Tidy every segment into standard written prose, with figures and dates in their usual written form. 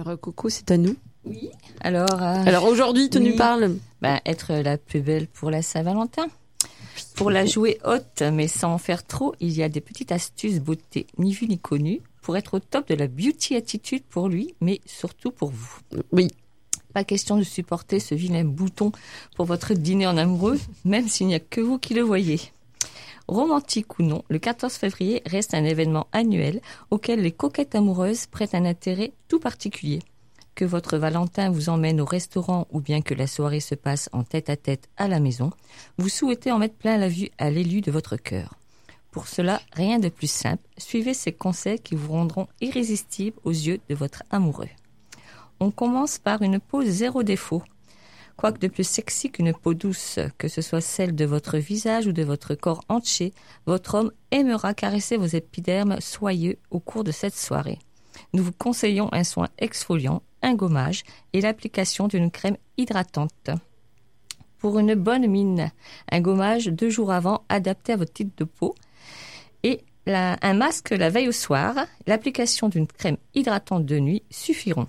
Alors, Coco, c'est à nous. Oui. Alors aujourd'hui, tu nous parles. Être la plus belle pour la Saint-Valentin. Pour la jouer haute, mais sans en faire trop, il y a des petites astuces beauté, ni vues ni connues, pour être au top de la beauty attitude pour lui, mais surtout pour vous. Oui. Pas question de supporter ce vilain bouton pour votre dîner en amoureux, même s'il n'y a que vous qui le voyez. Romantique ou non, le 14 février reste un événement annuel auquel les coquettes amoureuses prêtent un intérêt tout particulier. Que votre Valentin vous emmène au restaurant ou bien que la soirée se passe en tête-à-tête à la maison, vous souhaitez en mettre plein la vue à l'élu de votre cœur. Pour cela, rien de plus simple, suivez ces conseils qui vous rendront irrésistibles aux yeux de votre amoureux. On commence par une peau zéro défaut. Quoique de plus sexy qu'une peau douce, que ce soit celle de votre visage ou de votre corps entier, votre homme aimera caresser vos épidermes soyeux au cours de cette soirée. Nous vous conseillons un soin exfoliant, un gommage et l'application d'une crème hydratante. Pour une bonne mine, un gommage 2 jours avant adapté à votre type de peau et un masque la veille au soir, l'application d'une crème hydratante de nuit suffiront.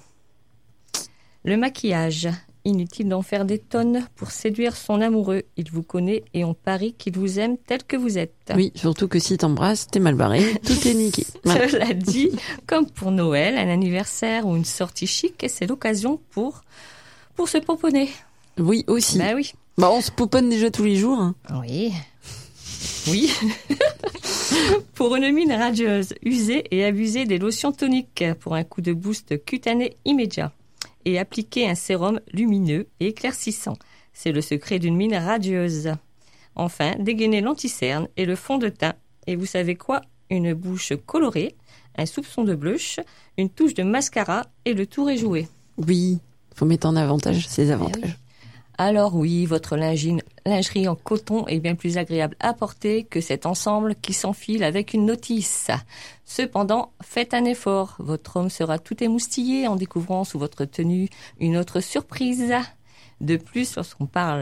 Le maquillage. Inutile d'en faire des tonnes pour séduire son amoureux. Il vous connaît et on parie qu'il vous aime tel que vous êtes. Oui, surtout que si t'embrasses, t'es mal barré, tout est niqué. Voilà. Cela dit, comme pour Noël, un anniversaire ou une sortie chic, c'est l'occasion pour se pouponner. Oui, aussi. Ben oui. On se pouponne déjà tous les jours. Hein. Oui. Oui. Pour une mine radieuse, usez et abusez des lotions toniques pour un coup de boost cutané immédiat. Et appliquer un sérum lumineux et éclaircissant. C'est le secret d'une mine radieuse. Enfin, dégainez l'anti-cerne et le fond de teint. Et vous savez quoi ? Une bouche colorée, un soupçon de blush, une touche de mascara et le tour est joué. Oui, faut mettre en avantage ses avantages. Oui. Alors oui, votre lingerie en coton est bien plus agréable à porter que cet ensemble qui s'enfile avec une notice. Cependant, faites un effort. Votre homme sera tout émoustillé en découvrant sous votre tenue une autre surprise. De plus, lorsqu'on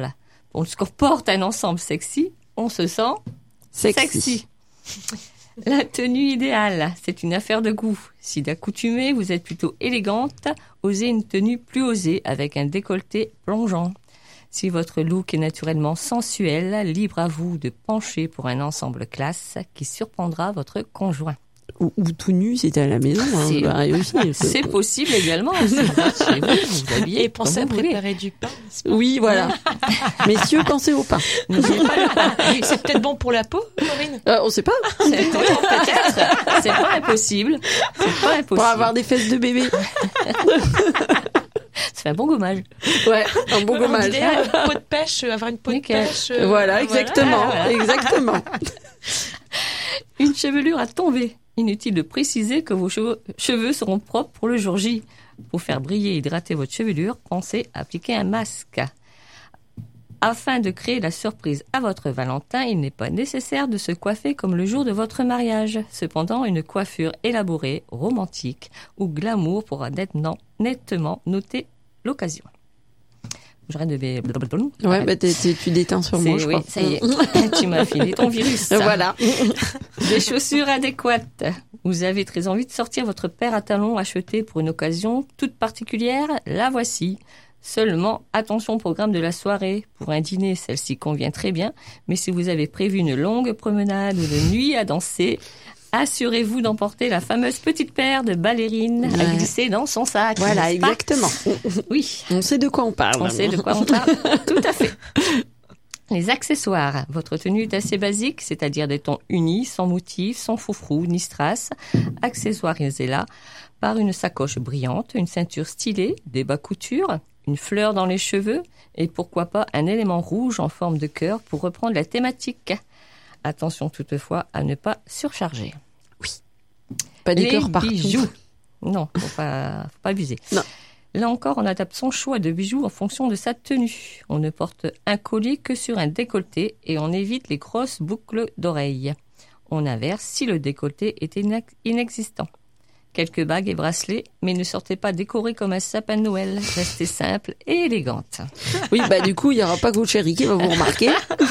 porte un ensemble sexy, on se sent sexy. La tenue idéale, c'est une affaire de goût. Si d'accoutumée, vous êtes plutôt élégante, osez une tenue plus osée avec un décolleté plongeant. Si votre look est naturellement sensuel, libre à vous de pencher pour un ensemble classe qui surprendra votre conjoint. Ou tout nu, si t'es à la maison. C'est possible également. Vous habillez et pensez à préparer du pain. Oui, voilà. Messieurs, pensez au pain. N'oubliez pas le pain. Oui, c'est peut-être bon pour la peau, Corinne. On sait pas. Peut-être. C'est pas impossible. Pour avoir des fesses de bébé. C'est un bon gommage. Ouais, un bon gommage. Peau de pêche, avoir une peau de pêche. Voilà, exactement. Voilà. Exactement. Une chevelure à tomber. Inutile de préciser que vos cheveux seront propres pour le jour J. Pour faire briller et hydrater votre chevelure, pensez à appliquer un masque. Afin de créer la surprise à votre Valentin, il n'est pas nécessaire de se coiffer comme le jour de votre mariage. Cependant, une coiffure élaborée, romantique ou glamour pourra nettement noter l'occasion. J'arrête de... Ouais, tu déteins sur moi, je crois. Oui, ça y est. Tu m'as filé ton virus. Voilà. Des chaussures adéquates. Vous avez très envie de sortir votre paire à talons achetée pour une occasion toute particulière. La voici. Seulement, attention au programme de la soirée. Pour un dîner, celle-ci convient très bien. Mais si vous avez prévu une longue promenade ou une nuit à danser, assurez-vous d'emporter la fameuse petite paire de ballerines à glisser dans son sac. Voilà, exactement. Oui. On sait de quoi on parle. On sait de quoi on parle. Tout à fait. Les accessoires. Votre tenue est assez basique, c'est-à-dire des tons unis, sans motif, sans froufrou, ni strass. Accessoirisez-la par une sacoche brillante, une ceinture stylée, des bas couture, une fleur dans les cheveux et pourquoi pas un élément rouge en forme de cœur pour reprendre la thématique. Attention toutefois à ne pas surcharger. Oui. Pas des cœurs partout. Bijoux. Non, faut pas abuser. Non. Là encore, on adapte son choix de bijoux en fonction de sa tenue. On ne porte un collier que sur un décolleté et on évite les grosses boucles d'oreilles. On inverse si le décolleté est inexistant. Quelques bagues et bracelets, mais ne sortez pas décorés comme un sapin de Noël. Restez simple et élégante. Oui, du coup, il n'y aura pas que votre chéri qui va vous remarquer.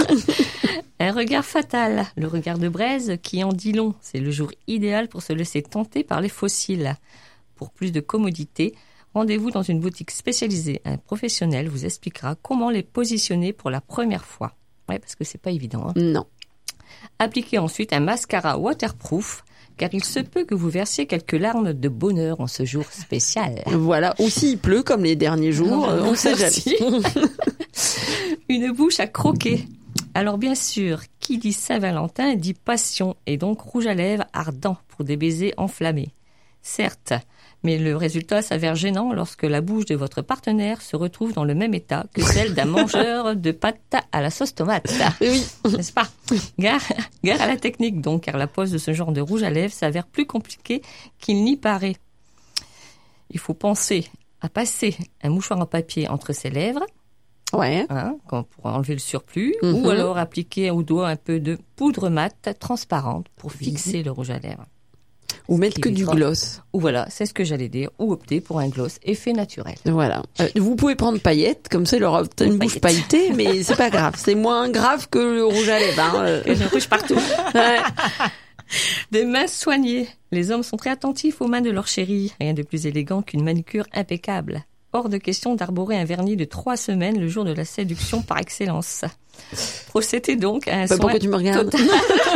Un regard fatal, le regard de braise qui en dit long. C'est le jour idéal pour se laisser tenter par les fossiles. Pour plus de commodité, Rendez-vous dans une boutique spécialisée. Un professionnel vous expliquera comment les positionner pour la première fois. Ouais, parce que c'est pas évident. Non. Appliquez ensuite un mascara waterproof, car il se peut que vous versiez quelques larmes de bonheur en ce jour spécial. Voilà. Ou s'il pleut, comme les derniers jours, on sait jamais. Une bouche à croquer. Alors bien sûr, qui dit Saint-Valentin dit passion et donc rouge à lèvres ardent pour des baisers enflammés. Certes, mais le résultat s'avère gênant lorsque la bouche de votre partenaire se retrouve dans le même état que celle d'un mangeur de pâtes à la sauce tomate. Oui. N'est-ce pas? Gare à la technique donc, car la pose de ce genre de rouge à lèvres s'avère plus compliquée qu'il n'y paraît. Il faut penser à passer un mouchoir en papier entre ses lèvres, Ouais. pour enlever le surplus, ou alors appliquer au doigt un peu de poudre mate transparente pour fixer le rouge à lèvres. Ou mettre que du évitera- gloss. Ou voilà, c'est ce que j'allais dire, ou opter pour un gloss effet naturel. Voilà. Vous pouvez prendre paillettes, comme ça il aura une bouche pailletée, mais c'est pas grave. C'est moins grave que le rouge à lèvres. Et le rouge partout. Ouais. Des mains soignées. Les hommes sont très attentifs aux mains de leur chérie. Rien de plus élégant qu'une manucure impeccable. Hors de question d'arborer un vernis de 3 semaines le jour de la séduction par excellence. Procédez donc à un soin Pourquoi tu me regardes? total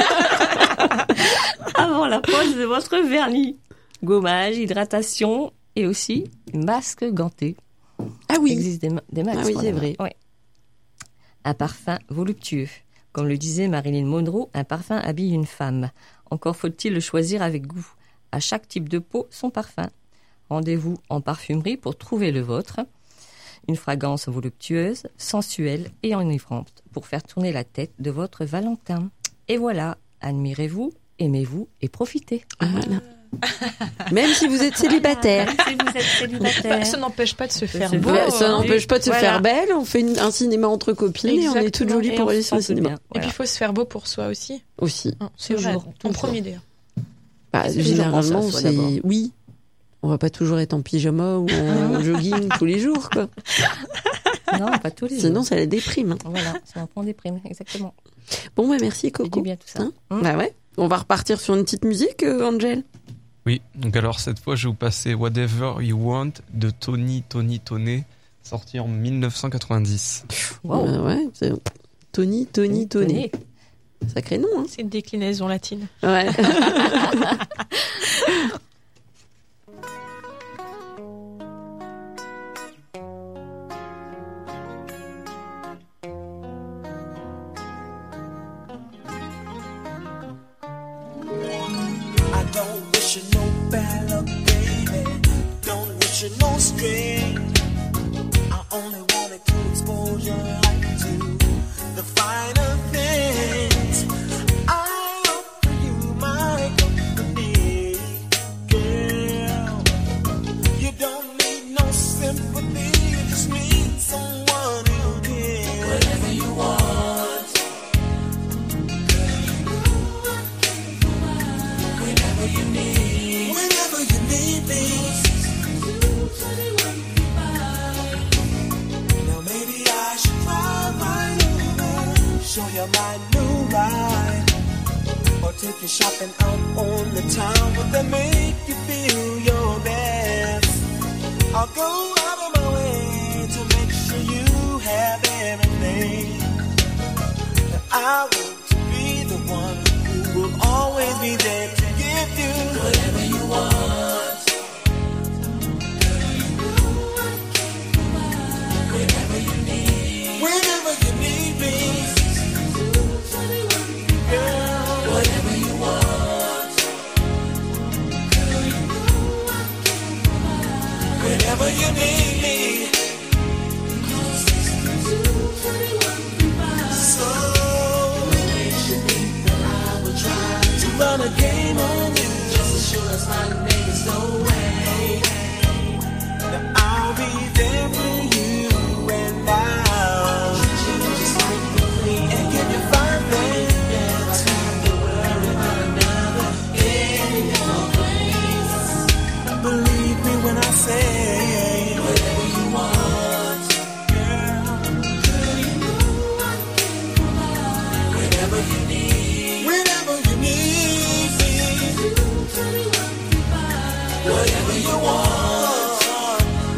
avant la pose de votre vernis. Gommage, hydratation et aussi masque ganté. Ah Il oui. existe des masques. Ah oui, pour c'est les mains. vrai. Ouais. Un parfum voluptueux. Comme le disait Marilyn Monroe, un parfum habille une femme. Encore faut-il le choisir avec goût. À chaque type de peau, son parfum. Rendez-vous en parfumerie pour trouver le vôtre. Une fragrance voluptueuse, sensuelle et enivrante pour faire tourner la tête de votre Valentin. Et voilà, admirez-vous, aimez-vous et profitez. Voilà. Même si vous êtes célibataire. Si vous êtes célibataire. Ça n'empêche pas de se faire se beau. faire- Ça n'empêche pas de se Voilà. faire belle. On fait un cinéma entre copines et on est toutes Exactement. jolies Et pour on aller se sur le sent tout cinéma. bien. Et Voilà. puis il faut se faire beau pour soi aussi. Aussi. C'est vrai, Toujours, en toujours. premier d'ailleurs. Bah, Toujours généralement, penser à soi c'est d'abord. oui. On va pas toujours être en pyjama ou en jogging tous les jours, quoi. Non, pas tous les Sinon, jours. ça la déprime. Voilà, ça en prend des primes, exactement. Bon, bah, merci, C'est Coco. du bien tout ça. Hein Bah ouais. On va repartir sur une petite musique, Angel. Oui, donc alors cette fois je vais vous passer Whatever You Want de Tony Tone, sorti en 1990. Wow. Ouais, c'est Tony. Sacré nom, hein. C'est une déclinaison latine. Ouais. I don't wish you no bad luck, baby. Don't wish you no strain. I only wanted to expose your life to the finer things. I offer you my company, girl. You don't need no sympathy, you just need someone who cares. Whatever you want. Whenever you need me. Now maybe I should drive right over, show you my new ride, or take you shopping out on the town. Would that make you feel your best? I'll go out of my way to make sure you have everything. That I want to be the one who will always be there to give you whatever you want. Whenever you need me, girl, whatever you want. Whenever you need me. So I will try to run a game on you, just as sure as my name is no way. Now I'll be there for you, and I'll treat you just like the queen and give you fine things. Don't worry about another in your place. Believe me when I say whatever you want, girl. Whenever you need me, whatever you want.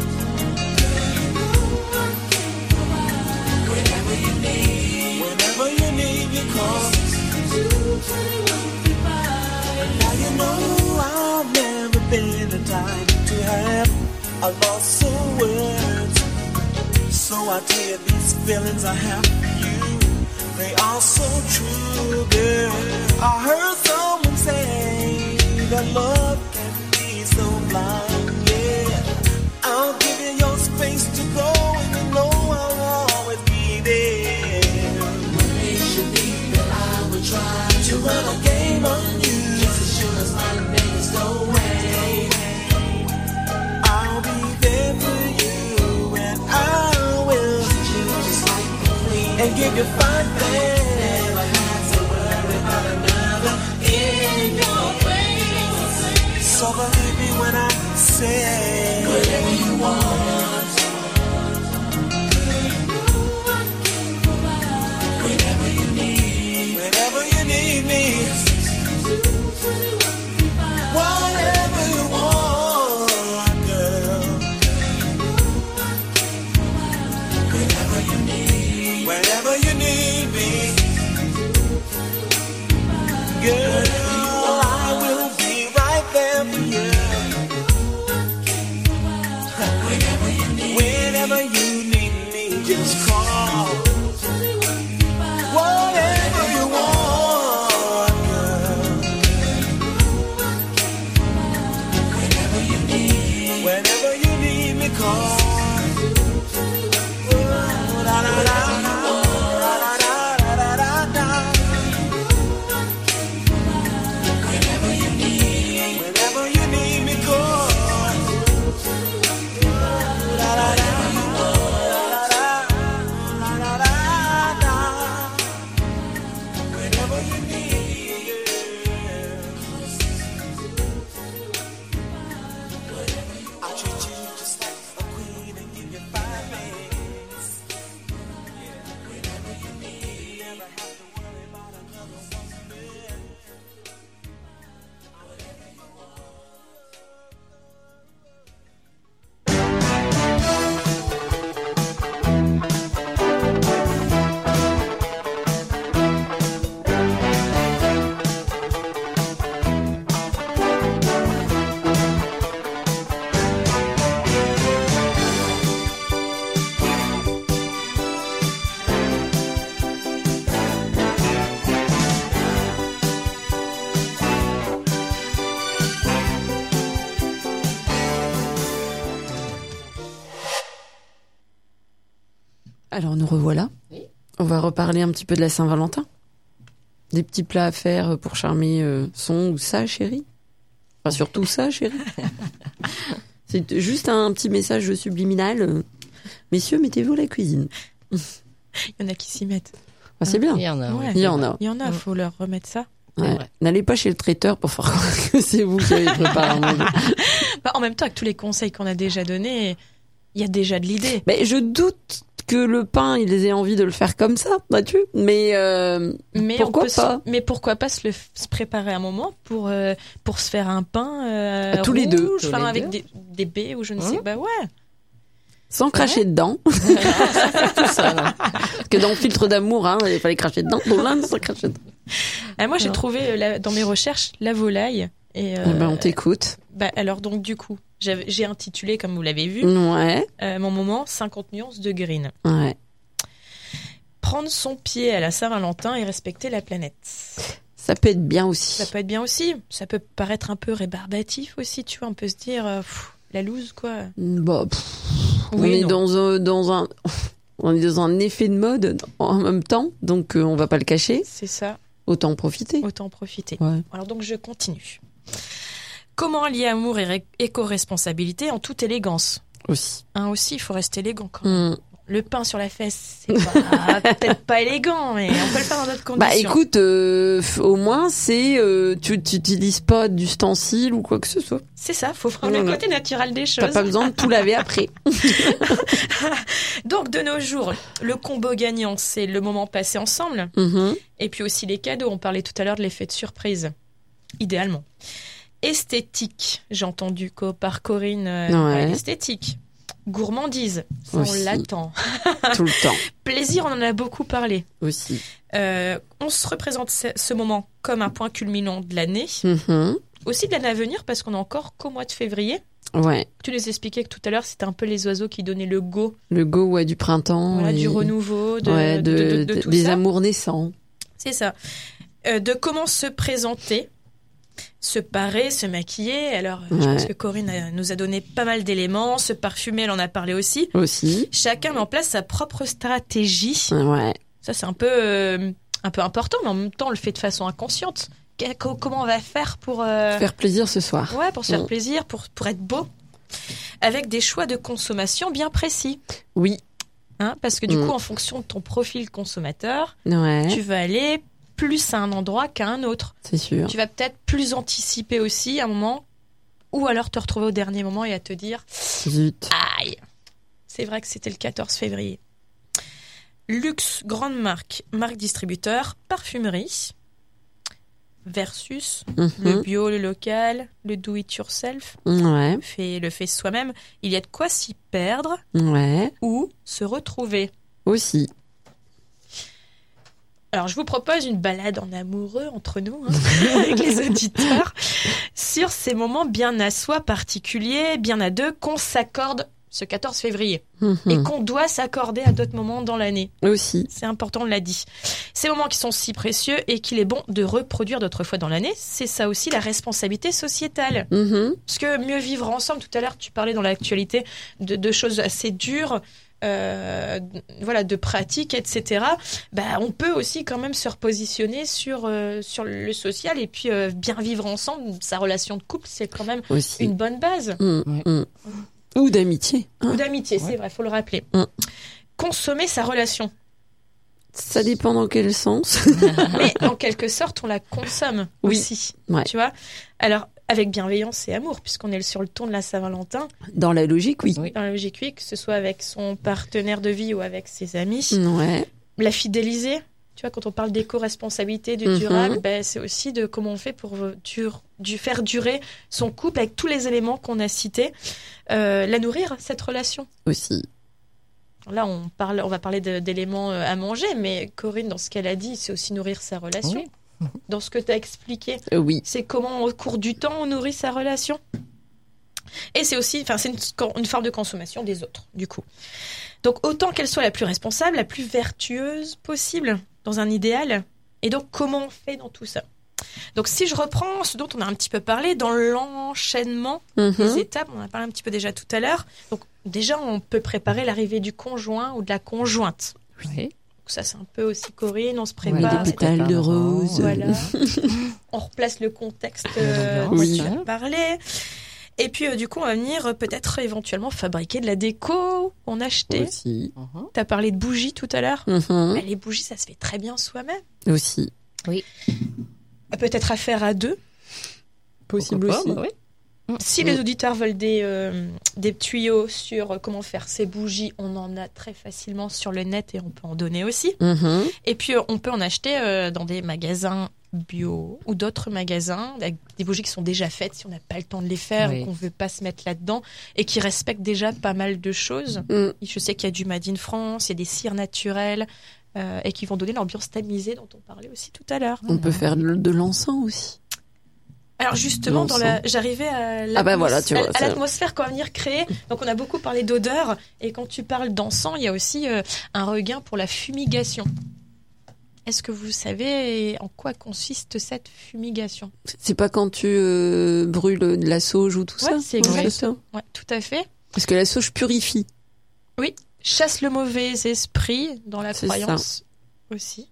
been a time to have a loss of words. So I tell you these feelings I have for you, they are so true, girl. I heard someone say that love can be so blind, yeah. I'll give you your space to go, and you know I'll always be there. What makes you think that I would try to run a game on you? Just as sure as my name is no way. I'll be there for you, and I will treat you just like a queen, and give you fine things. Never had to worry about another in your face. So believe me when I say whatever you want, whenever you need me, whatever you want, girl, whenever you need me, girl, I will be right there for you. Whenever you need me, just call. Whatever you want, girl. Whenever you need me, call. Oh, da, da, da, da, da, da, da, da, da. Whenever you need me, call. Alors nous revoilà. Oui. On va reparler un petit peu de la Saint-Valentin. Des petits plats à faire pour charmer son ou sa chérie. Enfin surtout ça, chérie. C'est juste un petit message subliminal. Messieurs, mettez-vous à la cuisine. Il y en a qui s'y mettent. Ah, c'est bien. Il y en a. Ouais. Il y en a. Il y en a, faut leur remettre ça. Ouais. vrai. N'allez pas chez le traiteur pour faire croire que c'est vous qui avez préparé à manger. Bah, en même temps, avec tous les conseils qu'on a déjà donnés, il y a déjà de l'idée. Mais je doute que le pain, ils aient envie de le faire comme ça, vois-tu. Mais pourquoi pas Mais pourquoi pas se préparer un moment pour se faire un pain tous les deux. rouge, Tous enfin, les avec deux. des baies ou je ne sais. Bah ouais. Sans cracher dedans. Tout ça, non. Parce que dans le filtre d'amour, hein, il fallait cracher dedans. Donc là, sans cracher dedans. Moi, j'ai Non. trouvé dans mes recherches la volaille. Et Eh ben, on t'écoute. bah alors donc du coup, j'ai intitulé, comme vous l'avez vu, Ouais, mon moment 50 nuances de green. ouais. Prendre son pied à la Saint-Valentin et respecter la planète. Ça peut être bien aussi. Ça peut être bien aussi. Ça peut paraître un peu rébarbatif aussi, tu vois. On peut se dire, la loose, quoi. Bah, on Oui, est non. on est dans un effet de mode en même temps, donc on va pas le cacher. C'est ça. Autant en profiter. Autant en profiter. Ouais. Alors donc, je continue. Comment lier amour et éco-responsabilité en toute élégance? Aussi. Aussi, il faut rester élégant quand même. Mm. Le pain sur la fesse, c'est pas, peut-être pas élégant, mais on peut le faire dans d'autres conditions. Bah écoute, au moins c'est tu n'utilises pas d'ustensiles ou quoi que ce soit. C'est ça, faut prendre le Voilà. côté naturel des T'as choses. pas besoin de tout laver après. Donc de nos jours, le combo gagnant, c'est le moment passé ensemble, Mhm. et puis aussi les cadeaux. On parlait tout à l'heure de l'effet de surprise, idéalement. Esthétique, j'ai entendu par Corinne, Ouais. esthétique. Gourmandise, ça, on Aussi. l'attend. Tout le temps Plaisir, on en a beaucoup parlé. aussi. On se représente ce moment comme un point culminant de l'année. Mhm. aussi de l'année à venir parce qu'on est encore qu'au mois de février. Ouais. Tu nous expliquais que tout à l'heure, c'était un peu les oiseaux qui donnaient le go, Le go, ouais, du printemps. voilà, et- du renouveau, ouais, de tout des ça. amours naissants. C'est ça. De comment se présenter, se parer, se maquiller. Alors, je Ouais. pense que Corinne nous a donné pas mal d'éléments. Se parfumer, elle en a parlé aussi. Aussi. Chacun met en place sa propre stratégie. Ouais. Ça, c'est un peu important, mais en même temps, on le fait de façon inconsciente. Comment on va faire pour... Faire plaisir ce soir. Ouais, pour se faire Mm. plaisir, pour être beau, avec des choix de consommation bien précis. Oui. Hein, parce que du Mm. coup, en fonction de ton profil consommateur, Ouais. tu vas aller plus à un endroit qu'à un autre. C'est sûr. Tu vas peut-être plus anticiper aussi à un moment, ou alors te retrouver au dernier moment et à te dire Zut. « Aïe !» C'est vrai que c'était le 14 février. Luxe, grande marque, marque distributeur, parfumerie, versus le Mhm. bio, le local, le do-it-yourself, Ouais. le fait soi-même. Il y a de quoi s'y perdre Ouais. ou se retrouver. Aussi. Alors, je vous propose une balade en amoureux entre nous, hein, avec les auditeurs, sur ces moments bien à soi particuliers, bien à deux, qu'on s'accorde ce 14 février Mhm. et qu'on doit s'accorder à d'autres moments dans l'année. Aussi. C'est important, on l'a dit. Ces moments qui sont si précieux et qu'il est bon de reproduire d'autres fois dans l'année, c'est ça aussi la responsabilité sociétale. Mhm. Parce que mieux vivre ensemble, tout à l'heure tu parlais dans l'actualité de choses assez dures, voilà, de pratiques, etc. Bah, on peut aussi quand même se repositionner sur le social et puis bien vivre ensemble. Sa relation de couple, c'est quand même Aussi. une bonne base. Mm, Ouais. mm. Ou d'amitié. Ou d'amitié, c'est Ouais. vrai, faut le rappeler. Mm. Consommer sa relation. Ça dépend dans quel sens. Mais en quelque sorte, on la consomme Oui. aussi. Ouais. Tu vois? Alors, avec bienveillance et amour, puisqu'on est sur le ton de la Saint-Valentin, Dans la logique, oui. Oui. dans la logique, oui, que ce soit avec son partenaire de vie ou avec ses amis. Ouais. La fidéliser. Tu vois, quand on parle d'éco-responsabilité, du Mhm. durable, ben, c'est aussi de comment on fait pour faire durer son couple avec tous les éléments qu'on a cités. La nourrir, cette relation. Aussi. Là, on va parler d'éléments à manger, mais Corinne, dans ce qu'elle a dit, c'est aussi nourrir sa relation. Oui. Dans ce que tu as expliqué, Oui. c'est comment, au cours du temps, on nourrit sa relation. Et c'est aussi, enfin, c'est une forme de consommation des autres, du coup. Donc, autant qu'elle soit la plus responsable, la plus vertueuse possible, dans un idéal. Et donc, comment on fait dans tout ça? Donc, si je reprends ce dont on a un petit peu parlé, dans l'enchaînement des Mhm. étapes, on en a parlé un petit peu déjà tout à l'heure. Donc, déjà, on peut préparer l'arrivée du conjoint ou de la conjointe. Oui. Donc, ça, c'est un peu aussi Corinne, on se Ouais, prépare. des pétales de rose. Voilà. On replace le contexte L'ambiance, dont oui. tu as parlé. Et puis, du coup, on va venir peut-être éventuellement fabriquer de la déco, en acheter. Aussi. Mhm. Tu as parlé de bougies tout à l'heure. Mhm. Bah, les bougies, ça se fait très bien soi-même. Aussi. Peut-être à faire à deux. Possible Pourquoi aussi. pas, bah oui. Si les auditeurs veulent des tuyaux sur comment faire ces bougies, on en a très facilement sur le net et on peut en donner aussi. Mhm. Et puis, on peut en acheter dans des magasins bio ou d'autres magasins avec des bougies qui sont déjà faites si on n'a pas le temps de les faire Oui. ou qu'on veut pas se mettre là-dedans et qui respectent déjà pas mal de choses. Mm. Je sais qu'il y a du Made in France, il y a des cires naturelles et qui vont donner l'ambiance tamisée dont on parlait aussi tout à l'heure. On peut faire de l'encens aussi. Alors justement, L'encens. j'arrivais à Ah bah voilà, tu vois, à ça- l'atmosphère qu'on va venir créer. Donc on a beaucoup parlé d'odeur et quand tu parles d'encens, il y a aussi un regain pour la fumigation. Est-ce que vous savez en quoi consiste cette fumigation? C'est pas quand tu brûles de la sauge ou tout Ouais, ça. c'est exact. ça. Ouais, tout à fait. Parce que la sauge purifie. Chasse le mauvais esprit dans la C'est croyance aussi.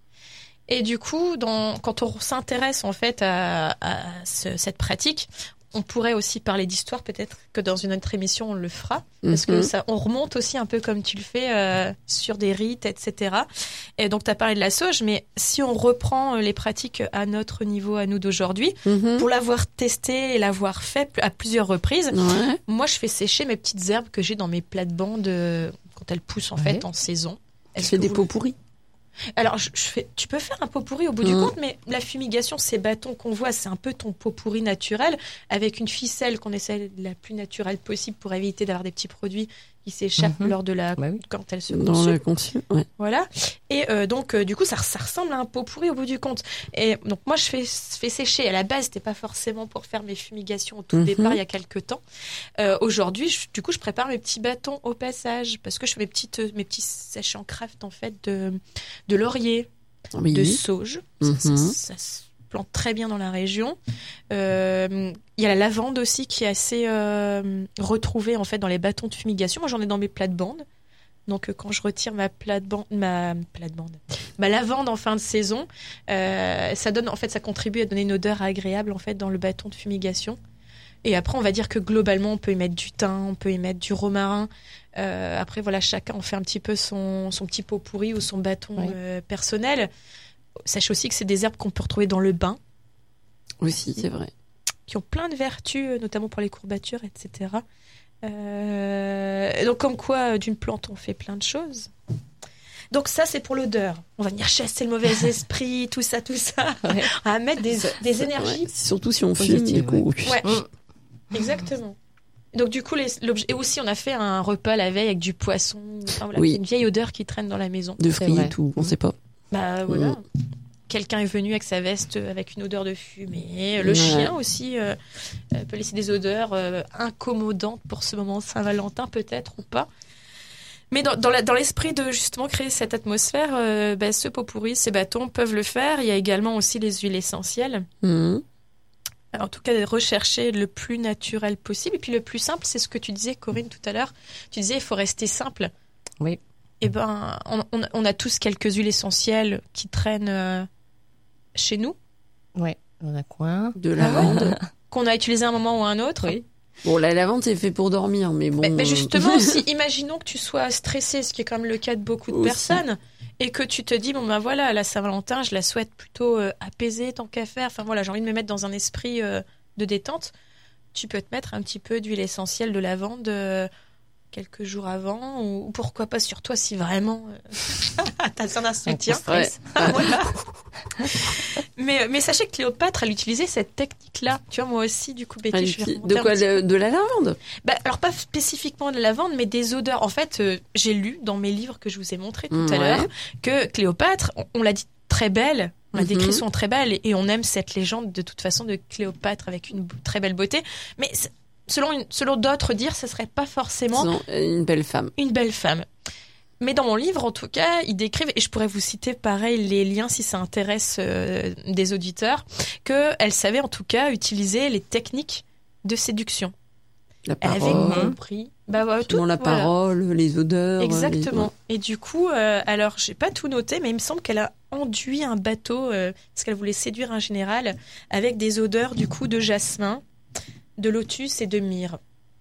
Et du coup, quand on s'intéresse en fait à cette pratique, on pourrait aussi parler d'histoire, peut-être que dans une autre émission on le fera, parce que Mhm. ça, on remonte aussi un peu comme tu le fais sur des rites, etc. Et donc tu as parlé de la sauge, mais si on reprend les pratiques à notre niveau, à nous d'aujourd'hui, Mhm. pour l'avoir testé et l'avoir fait à plusieurs reprises, Ouais. moi je fais sécher mes petites herbes que j'ai dans mes plates-bandes quand elles poussent en Ouais. fait en saison. Tu Est-ce fais que des vous- pots pourris. Alors, tu peux faire un pot pourri au bout du Mhm. compte, mais la fumigation, ces bâtons qu'on voit, c'est un peu ton pot pourri naturel, avec une ficelle qu'on essaie la plus naturelle possible pour éviter d'avoir des petits produits qui s'échappe Mhm. lors de la Bah oui. quand elle se Dans consume. la conçu, ouais. Voilà. Et donc, du coup, ça ressemble à un pot pourri au bout du compte. Et donc, moi, je fais sécher. À la base, c'était pas forcément pour faire mes fumigations au tout Mhm. départ, il y a quelques temps. Aujourd'hui, du coup, je prépare mes petits bâtons au passage parce que je fais mes petits sachets en craft, en fait, de laurier, Oui. de sauge. Ça se plante très bien dans la région. Il y a la lavande aussi qui est assez retrouvée, en fait, dans les bâtons de fumigation. Moi, j'en ai dans mes plates-bandes. Donc, quand je retire ma lavande en fin de saison, ça contribue à donner une odeur agréable en fait dans le bâton de fumigation. Et après, on va dire que globalement, on peut y mettre du thym, on peut y mettre du romarin. Après, voilà, chacun en fait un petit peu son petit pot pourri ou son bâton personnel. Sachez aussi que c'est des herbes qu'on peut retrouver dans le bain, Aussi, c'est vrai. qui ont plein de vertus, notamment pour les courbatures, etc. Donc comme quoi d'une plante on fait plein de choses. Donc ça c'est pour l'odeur. On va venir chasser le mauvais esprit, tout ça. Ouais. On va mettre des énergies. Ouais. Surtout si on fume, Positive, du coup. Ouais, exactement. Donc du coup et aussi on a fait un repas la veille avec du poisson. Enfin, voilà, Oui. une vieille odeur qui traîne dans la maison. De C'est fruits vrai. et tout, on sait pas. Bah voilà. Quelqu'un est venu avec sa veste avec une odeur de fumée. Le Ouais. chien aussi peut laisser des odeurs incommodantes pour ce moment Saint-Valentin, peut-être ou pas. Mais dans l'esprit de justement créer cette atmosphère, ce pot pourri, ces bâtons peuvent le faire. Il y a également aussi les huiles essentielles. Mhm. En tout cas, de rechercher le plus naturel possible. Et puis le plus simple, c'est ce que tu disais, Corinne, tout à l'heure. Tu disais, il faut rester simple. Oui. Eh ben, on a tous quelques huiles essentielles qui traînent chez nous, Ouais. On a quoi? De lavande. qu'on a utilisé à un moment ou à un autre. Oui. Bon, la lavande, c'est fait pour dormir, mais bon. Mais justement, si imaginons que tu sois stressé, ce qui est quand même le cas de beaucoup de Aussi. personnes, et que tu te dis, bon ben voilà, la Saint-Valentin, je la souhaite plutôt apaisée, tant qu'à faire. Enfin voilà, j'ai envie de me mettre dans un esprit de détente. Tu peux te mettre un petit peu d'huile essentielle de lavande quelques jours avant, ou pourquoi pas sur toi si vraiment t'as besoin d'un soutien. stress. Voilà. Mais sachez que Cléopâtre, elle utilisait cette technique-là. Tu vois, moi aussi, du coup, Betty, je vais remonter De un quoi petit peu. de la lavande? Alors pas spécifiquement de lavande, mais des odeurs. En fait, j'ai lu dans mes livres que je vous ai montrés tout à Ouais. l'heure que Cléopâtre, on l'a dit très belle, on l'a Mhm. décrit son très belle, et on aime cette légende de toute façon de Cléopâtre avec une très belle beauté. Mais selon d'autres dire, ce serait pas forcément Non, une belle femme. une belle femme. Mais dans mon livre, en tout cas, ils décrivent, et je pourrais vous citer pareil les liens si ça intéresse des auditeurs, qu'elle savait en tout cas utiliser les techniques de séduction. La Elle avait parole. compris. Bah, ouais, Selon la voilà. parole, les odeurs. Exactement. Et du coup, alors j'ai pas tout noté, mais il me semble qu'elle a enduit un bateau parce qu'elle voulait séduire un général avec des odeurs du coup de jasmin, de lotus et de myrrhe.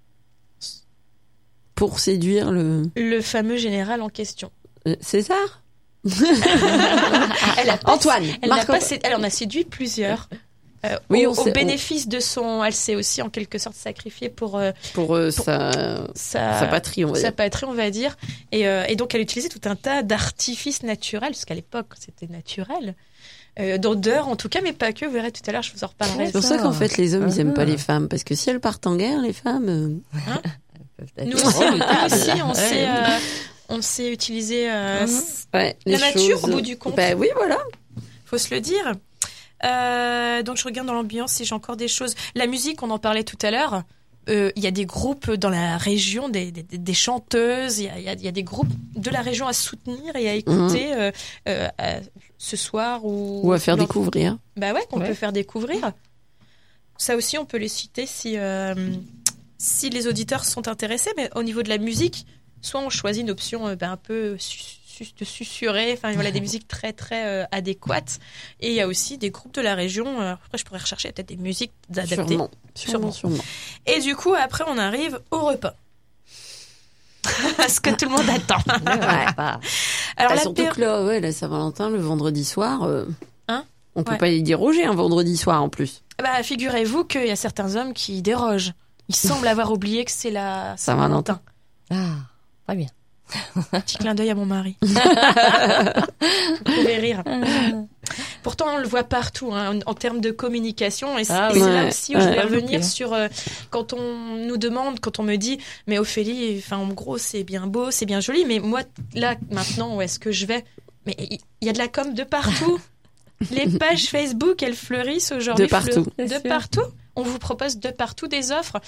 Pour séduire Le fameux général en question. César. Elle a pas- Antoine. Elle en a séduit plusieurs. Oui, au on sait- bénéfice de son, elle s'est aussi en quelque sorte sacrifiée pour Pour sa patrie, on va sa dire. patrie, on va dire. Et donc, elle utilisait tout un tas d'artifices naturels, parce qu'à l'époque, c'était naturel. D'odeurs, en tout cas, mais pas que. Vous verrez tout à l'heure, je vous en reparlerai. C'est pour ça qu'en fait, les hommes, ils aiment Ah. pas les femmes. Parce que si elles partent en guerre, les femmes. Nous aussi, on sait utiliser Ouais, la les nature choses- au bout du compte. Bah oui, voilà. Faut se le dire. Donc, je regarde dans l'ambiance si j'ai encore des choses. La musique, on en parlait tout à l'heure. Il y a des groupes dans la région, des chanteuses. Il y a des groupes de la région à soutenir et à écouter ce soir Ou à faire lors- découvrir. Bah ouais, qu'on Ouais. peut faire découvrir. Ça aussi, on peut les citer si les auditeurs sont intéressés. Mais au niveau de la musique, soit on choisit une option un peu de susurrer, enfin voilà, des musiques très très adéquates. Et il y a aussi des groupes de la région. Après, je pourrais rechercher peut-être des musiques adaptées. Sûrement. Et du coup, après, on arrive au repas. Ce que tout le monde attend. Bah, Alors, Ah, surtout que là, ouais, la Saint-Valentin, le vendredi soir, on peut Ouais. pas y déroger un vendredi soir en plus. bah, figurez-vous qu'il y a certains hommes qui dérogent. Ils semblent avoir oublié que c'est la Saint-Valentin. pas bien. Petit clin d'œil à mon mari. Vous pouvez rire. Pourtant, on le voit partout en termes de communication. Et c'est Ah et oui. c'est là Ouais, aussi où je vais ouais. revenir Ok. sur quand on nous demande, quand on me dit, mais Ophélie, enfin en gros, c'est bien beau, c'est bien joli, mais moi là maintenant, où est-ce que je vais? Mais il y a de la com de partout. Les pages Facebook, elles fleurissent aujourd'hui. De partout. De Bien sûr. partout. On vous propose de partout des offres.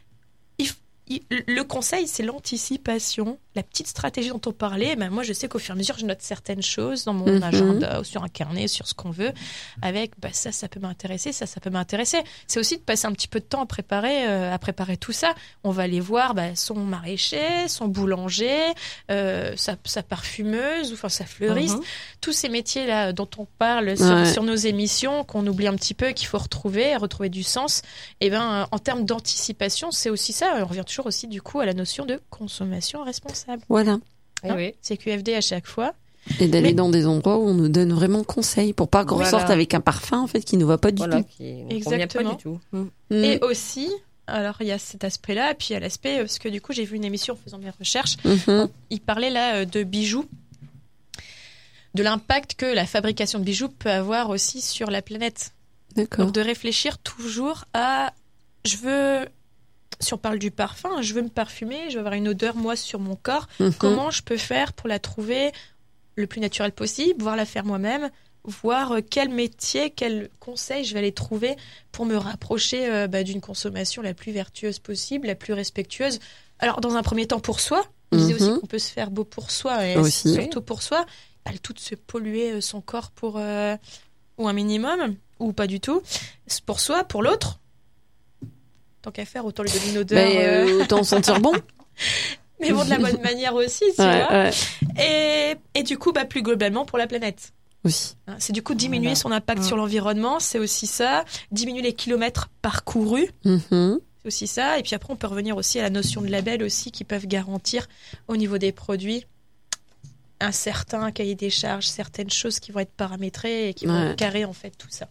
Le conseil, c'est l'anticipation, la petite stratégie dont on parlait. Ben moi, je sais qu'au fur et à mesure, je note certaines choses dans mon Mhm. agenda ou sur un carnet, sur ce qu'on veut, avec ça peut m'intéresser, ça peut m'intéresser. C'est aussi de passer un petit peu de temps à préparer tout ça. On va aller voir son maraîcher, son boulanger, sa parfumeuse, ou enfin sa fleuriste. Mhm. Tous ces métiers-là dont on parle Ouais. sur nos émissions, qu'on oublie un petit peu, qu'il faut retrouver du sens. Et en termes d'anticipation, c'est aussi ça. On revient toujours aussi du coup à la notion de consommation responsable. Voilà. Eh oui. C'est QFD à chaque fois. Et d'aller Mais- dans des endroits où on nous donne vraiment conseil pour pas qu'on Voilà. ressorte avec un parfum en fait qui nous va pas du Voilà, tout. qui ne convient pas Exactement. du tout. Et aussi, alors il y a cet aspect-là, et puis il y a l'aspect, parce que du coup j'ai vu une émission en faisant mes recherches, Mhm. il parlait là de bijoux, de l'impact que la fabrication de bijoux peut avoir aussi sur la planète. D'accord. Donc de réfléchir toujours à, si on parle du parfum, je veux me parfumer, je veux avoir une odeur moi sur mon corps, Mhm. comment je peux faire pour la trouver le plus naturel possible, voir la faire moi-même, voir quel métier, quel conseil je vais aller trouver pour me rapprocher d'une consommation la plus vertueuse possible, la plus respectueuse. Alors dans un premier temps pour soi, on disait aussi Mhm. qu'on peut se faire beau pour soi et Aussi. surtout pour soi, pas le tout de se polluer son corps pour ou un minimum ou pas du tout. C'est pour soi, pour l'autre. Tant qu'à faire, autant lui donner une odeur. Autant sentir bon. Mais bon, de la bonne manière aussi, tu Ouais, vois. ouais. Et du coup, plus globalement pour la planète. Aussi. Hein, c'est du coup diminuer Voilà. son impact Mm. sur l'environnement, c'est aussi ça. Diminuer les kilomètres parcourus, Mhm. c'est aussi ça. Et puis après, on peut revenir aussi à la notion de label aussi, qui peuvent garantir au niveau des produits un certain cahier des charges, certaines choses qui vont être paramétrées et qui vont Ouais. carrer en fait tout ça.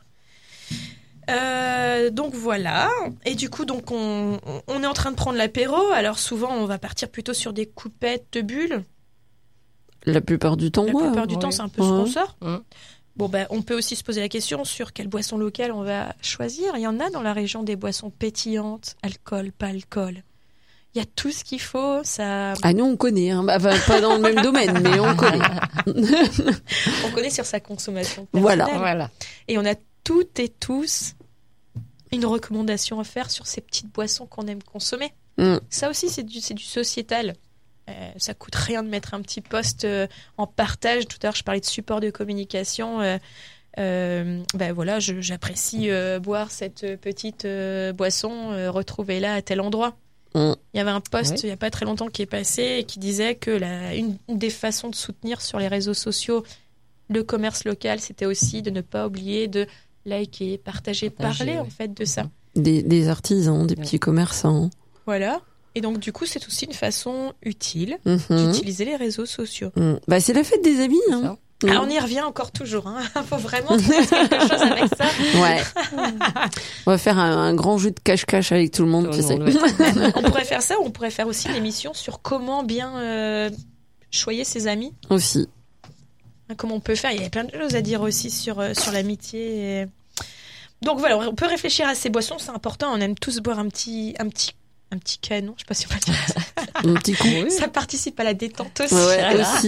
Donc voilà. Et du coup, donc on est en train de prendre l'apéro. Alors souvent, on va partir plutôt sur des coupettes de bulles. La plupart du temps, La ouais. plupart du ouais. temps, c'est un peu ce qu'on sort. Mm. Bon, on peut aussi se poser la question sur quelle boisson locale on va choisir. Il y en a dans la région des boissons pétillantes, alcool, pas alcool. Il y a tout ce qu'il faut. Ça, Ah, nous, on connaît. Hein. Bah, pas dans le même domaine, mais on connaît. on connaît sur sa consommation Voilà. personnelle. Voilà. Et on a toutes et tous une recommandation à faire sur ces petites boissons qu'on aime consommer. Mm. Ça aussi, c'est du sociétal. Ça coûte rien de mettre un petit post en partage. Tout à l'heure, je parlais de support de communication. Voilà, j'apprécie boire cette petite boisson. Retrouvez-la à tel endroit. Mm. Il y avait un post Ouais. il n'y a pas très longtemps qui est passé et qui disait que une des façons de soutenir sur les réseaux sociaux le commerce local, c'était aussi de ne pas oublier de liker, partager, parler ouais. en fait de ça. Des artisans, des Ouais. petits commerçants. Voilà. Et donc du coup, c'est aussi une façon utile Mhm. d'utiliser les réseaux sociaux. Mm. Bah, c'est la fête des amis. Hein. Ça. Ah, on y revient encore toujours. Faut vraiment trouver quelque chose avec ça. Ouais. On va faire un grand jeu de cache-cache avec tout le monde, Tout tu le sais. monde, ouais. On pourrait faire ça, ou on pourrait faire aussi une émission sur comment bien choyer ses amis. Aussi. Comment on peut faire. Il y a plein de choses à dire aussi sur l'amitié. Donc voilà, on peut réfléchir à ces boissons, c'est important. On aime tous boire un petit canon, je sais pas si on peut dire ça. Un petit coup. Oui. Ça participe à la détente aussi. Ouais, Voilà. aussi.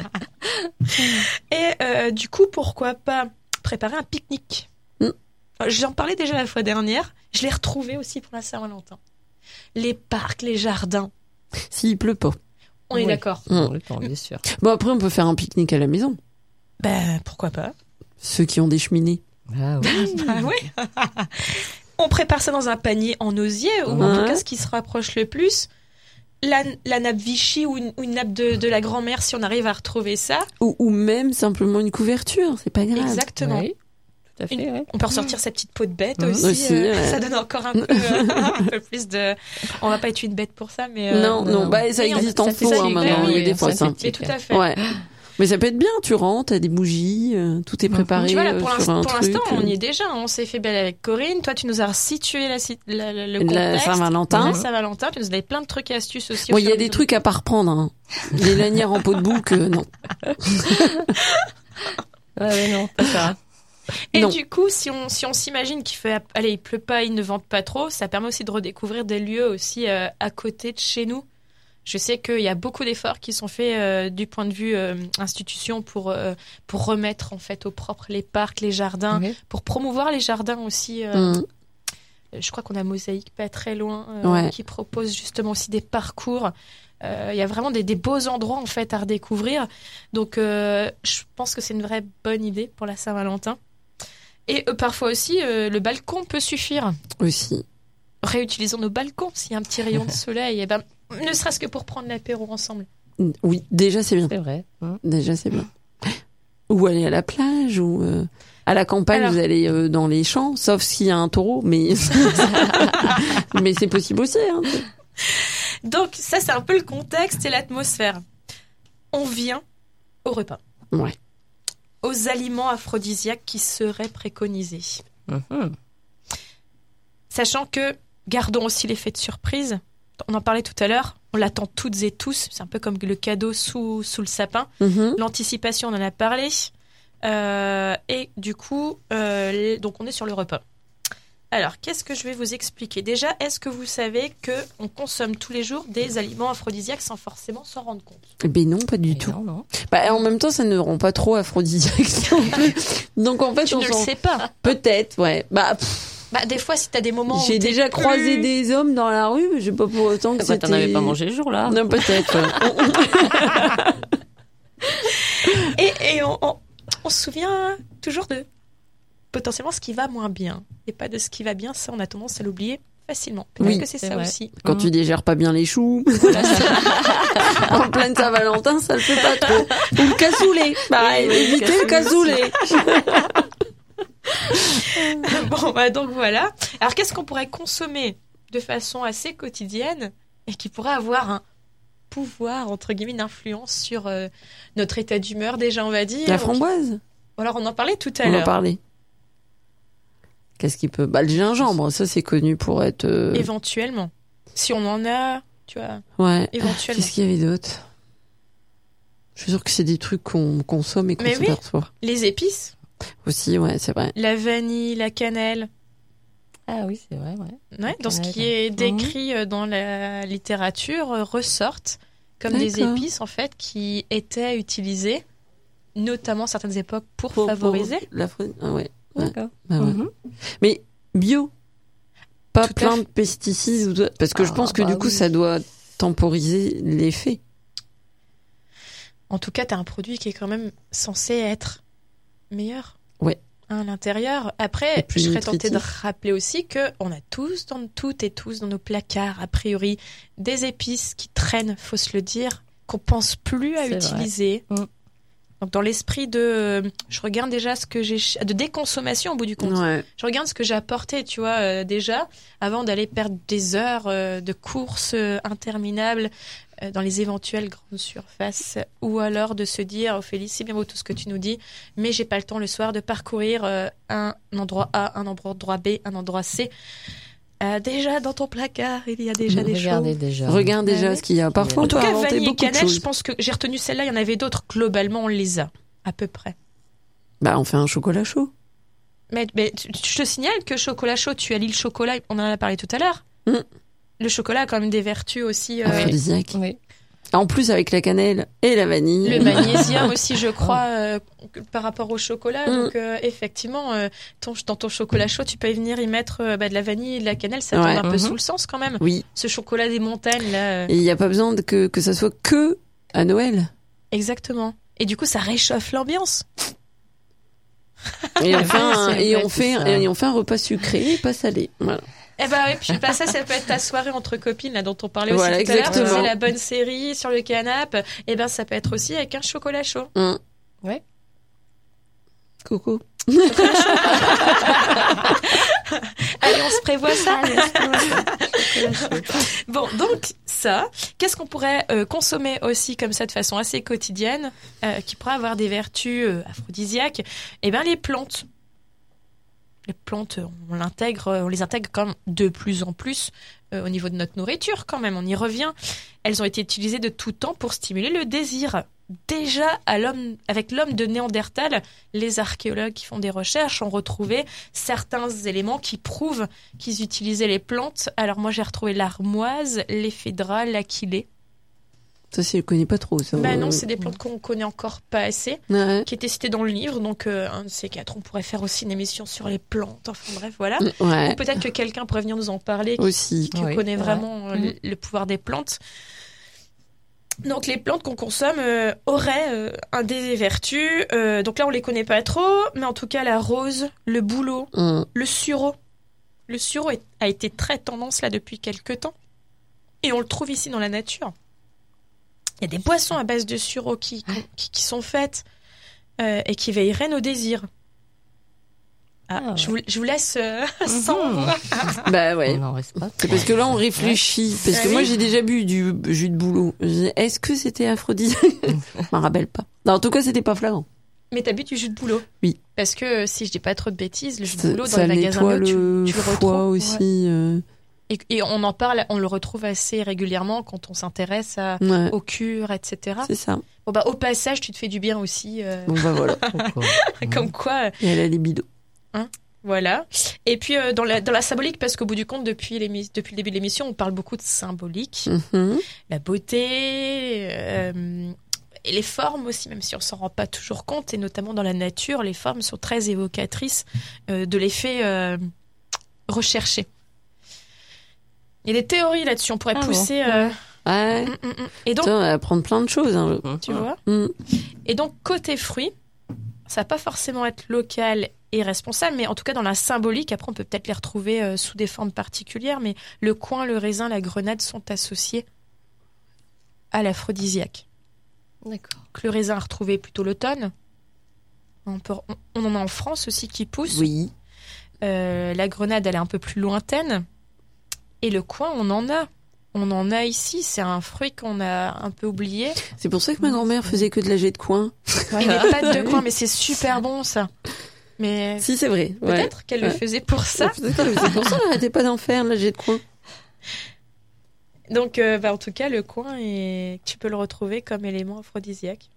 Et du coup, pourquoi pas préparer un pique-nique. Mm. J'en parlais déjà la fois dernière. Je l'ai retrouvé aussi pour la Saint-Valentin. Les parcs, les jardins. S'il pleut pas. On est Oui. d'accord. Dans le temps, bien sûr. Bon, après, on peut faire un pique-nique à la maison. Pourquoi pas. Ceux qui ont des cheminées. Ah oui. Bah oui. On prépare ça dans un panier en osier, ou en Ouais. tout cas ce qui se rapproche le plus. La nappe Vichy ou une nappe de la grand-mère, si on arrive à retrouver ça. Ou même simplement une couverture, c'est pas grave. Exactement. Oui, tout à fait. Ouais. On peut ressortir sa petite peau de bête Mhm. aussi. Aussi, ouais. Ça donne encore un peu plus de... On va pas être une bête pour ça, mais... Non, non, bah ça mais on- existe en ça fait faux ça, hein, oui, maintenant, oui, il y a des oui, fois ça, ça. c'est Mais tout à fait. Ouais. Mais ça peut être bien, tu rentres, t'as des bougies, tout est préparé Tu vois, là, pour sur un pour truc. l'instant, on y est déjà. On s'est fait belle avec Corinne. Toi, tu nous as situé le La contexte. Saint-Valentin. La Saint-Valentin. Tu nous as donné plein de trucs et astuces aussi. Bon, au il y fur a et à des mesure. trucs à pas reprendre. Hein. Les lanières en peau de bouc, non. Ouais, non, pas ça. Et Non. du coup, si on s'imagine qu'il fait, allez, il pleut pas, il ne vente pas trop, ça permet aussi de redécouvrir des lieux aussi à côté de chez nous. Je sais qu'il y a beaucoup d'efforts qui sont faits du point de vue institution pour remettre en fait au propre les parcs, les jardins, Oui. pour promouvoir les jardins aussi. Mm. Je crois qu'on a Mosaïque pas très loin Ouais. qui propose justement aussi des parcours. Il y a vraiment des beaux endroits en fait à redécouvrir. Donc je pense que c'est une vraie bonne idée pour la Saint-Valentin. Et parfois aussi le balcon peut suffire. Aussi. Réutilisons nos balcons s'il y a un petit rayon de soleil. Et ben, ne serait-ce que pour prendre l'apéro ensemble. Oui, déjà c'est bien. C'est vrai. Déjà c'est bien. Ou aller à la plage, ou à la campagne, Alors- vous allez dans les champs, sauf s'il y a un taureau, mais mais c'est possible aussi. Hein. Donc ça c'est un peu le contexte et l'atmosphère. On vient au repas, Ouais. aux aliments aphrodisiaques qui seraient préconisés. Mhm. Sachant que, gardons aussi l'effet de surprise. On en parlait tout à l'heure, on l'attend toutes et tous. C'est un peu comme le cadeau sous le sapin. Mhm. L'anticipation, on en a parlé. Et du coup, donc on est sur le repas. Alors, qu'est-ce que je vais vous expliquer ? Déjà, est-ce que vous savez qu'on consomme tous les jours des aliments aphrodisiaques sans forcément s'en rendre compte ? Ben non, pas du Et tout. non, non. Bah, en même temps, ça ne rend pas trop aphrodisiaque non plus. Donc en fait, Tu on ne le s'en... sais pas. Peut-être, ouais. Bah, Bah, des fois, si t'as des moments où j'ai t'es déjà plus- croisé des hommes dans la rue, mais j'ai pas pour autant que Bah, c'était... t'en avais pas mangé le jour-là. Non, peut-être. Ouais. Et on se souvient toujours de potentiellement ce qui va moins bien. Et pas de ce qui va bien, ça, on a tendance à l'oublier facilement. Peut-être Oui, que c'est c'est ça vrai. aussi. Quand tu digères pas bien les choux, en pleine Saint-Valentin, ça le fait pas trop. Ou le cassoulet. Pareil, Oui, le évitez le cassoulet. Bon, bah donc voilà. Alors, qu'est-ce qu'on pourrait consommer de façon assez quotidienne et qui pourrait avoir un pouvoir, entre guillemets, d'influence sur notre état d'humeur, déjà, on va dire. La framboise, Alors, on en parlait tout à on en l'heure. parlait. Qu'est-ce qui peut... Bah, le gingembre, ça c'est connu pour être... Éventuellement. Si on en a, tu vois, Ouais. éventuellement. Qu'est-ce qu'il y avait d'autre ? Je suis sûre que c'est des trucs qu'on consomme et qu'on Mais oui. s'aperçoit. Les épices, Aussi, ouais, c'est vrai. la vanille, la cannelle. Ah oui, c'est vrai, ouais. Ouais, dans ce cannelle. qui est décrit dans la littérature, ressortent comme des D'accord. épices en fait qui étaient utilisées, notamment à certaines époques, pour Pour favoriser. Ah ouais. D'accord. Bah ouais. Mhm. Mais bio, pas Tout à plein fait. de pesticides, parce que je Ah, pense que bah du coup oui. ça doit temporiser l'effet. En tout cas, tu as un produit qui est quand même censé être meilleur. Ouais. À l'intérieur. Et Après, plus je serais tentée de nutritif. rappeler aussi que on a toutes et tous dans nos placards, a priori, des épices qui traînent, faut se le dire, qu'on pense plus à C'est vrai. utiliser. Mm. Donc dans l'esprit de, je regarde déjà ce que j'ai, de déconsommation au bout du compte. Ouais. Je regarde ce que j'ai apporté, tu vois, déjà, avant d'aller perdre des heures de courses interminables dans les éventuelles grandes surfaces, ou alors de se dire, Ophélie, c'est bien beau tout ce que tu nous dis, mais j'ai pas le temps le soir de parcourir un endroit A, un endroit B, un endroit C. Déjà dans ton placard, il y a déjà des Regardez choses. déjà. Regarde Ouais, déjà ouais. ce qu'il y a. Parfois, En on tout peut cas, inventer vanille et beaucoup de cannelle, je choses. pense que j'ai retenu celle-là, il y en avait d'autres. Globalement, on les a, à peu près. Bah, on fait un chocolat chaud. Mais je te signale que chocolat chaud, tu allies le chocolat, on en a parlé tout à l'heure. Mm. Le chocolat a quand même des vertus aussi. Aphrodisiaque. Oui. En plus, avec la cannelle et la vanille. Le magnésium aussi, je crois, par rapport au chocolat. Mm. Donc, effectivement, dans ton chocolat chaud, tu peux y venir y mettre de la vanille et de la cannelle. Ça Ouais. tourne un peu Mhm. sous le sens quand même. Oui. Ce chocolat des montagnes, là. Et il n'y a pas besoin que ça soit que à Noël. Exactement. Et du coup, ça réchauffe l'ambiance. Et on fait un, c'est et vrai, on fait, c'est ça. et on fait un repas sucré et pas salé. Voilà. Eh ben oui, puis ça peut être ta soirée entre copines, là, dont on parlait aussi Voilà, tout à l'heure. exactement. C'est la bonne série sur le canapé. Eh ben, ça peut être aussi avec un chocolat chaud. Ouais. Coco. Allez, on se prévoit ça. Bon, donc ça, qu'est-ce qu'on pourrait consommer aussi comme ça de façon assez quotidienne, qui pourrait avoir des vertus aphrodisiaques ? Eh bien, les plantes. Les plantes, on les intègre quand même de plus en plus au niveau de notre nourriture quand même. On y revient. Elles ont été utilisées de tout temps pour stimuler le désir. Déjà, avec l'homme de Néandertal, les archéologues qui font des recherches ont retrouvé certains éléments qui prouvent qu'ils utilisaient les plantes. Alors moi, j'ai retrouvé l'armoise, l'éphédra, l'achillée. Ça, je connais pas trop. Ça. Non, c'est des plantes qu'on connaît encore pas assez, Ouais. qui étaient citées dans le livre. Donc, un de ces quatre, on pourrait faire aussi une émission sur les plantes. Enfin bref, voilà. Ouais. Ou peut-être que quelqu'un pourrait venir nous en parler, Aussi. qui Oui, connaît ouais. vraiment le pouvoir des plantes. Donc les plantes qu'on consomme auraient des vertus. Donc là, on les connaît pas trop, mais en tout cas, la rose, le bouleau, le sureau. Le sureau a été très tendance là depuis quelques temps. Et on le trouve ici dans la nature. Il y a des boissons à base de sureau qui sont faites et qui veilleraient nos désirs. Ah, je vous laisse sans voix. Bah ouais. On n'en reste pas. C'est parce que là, on réfléchit. Parce que Ah moi, oui. j'ai déjà bu du jus de bouleau. Je dis, est-ce que c'était aphrodisiaque? Je m'en rappelle pas. Non, en tout cas, c'était pas flagrant. Mais t'as bu du jus de bouleau. Oui. Parce que si je dis pas trop de bêtises, le jus de bouleau dans Ça les magasins nettoie bio, le tu le foie retrouves. aussi. Et on en parle, on le retrouve assez régulièrement quand on s'intéresse Ouais, aux cures, etc. c'est ça. Bon bah au passage, tu te fais du bien aussi, Bon, bah voilà. Pourquoi comme quoi, Et elle a les bidots. voilà. Et puis dans la symbolique, parce qu'au bout du compte, depuis le début de l'émission, on parle beaucoup de symbolique, Mhm. la beauté. Et les formes aussi, même si on s'en rend pas toujours compte, et notamment dans la nature, les formes sont très évocatrices de l'effet recherché. Il y a des théories là-dessus, on pourrait Ah bon, pousser. Ouais. Et donc, Putain, on va apprendre plein de choses. Hein. tu vois. Mm. Et donc, côté fruits, ça va pas forcément être local et responsable, mais en tout cas dans la symbolique, après on peut peut-être les retrouver sous des formes particulières, mais le coin, le raisin, la grenade sont associés à l'aphrodisiaque. D'accord. Donc, le raisin à retrouver plutôt l'automne. On en a en France aussi qui pousse. Oui. La grenade, elle est un peu plus lointaine. Et le coin, on en a. On en a ici. C'est un fruit qu'on a un peu oublié. C'est pour ça que ma grand-mère faisait que de la jet de coin. Et les pâtes de coin, mais c'est super bon ça. Mais Si, c'est vrai. Ouais. peut-être qu'elle le Ouais. faisait pour ça. C'est pour ça qu'elle n'arrêtait pas d'en faire, de la jet de coin. Donc, en tout cas, le coin, tu peux le retrouver comme élément aphrodisiaque.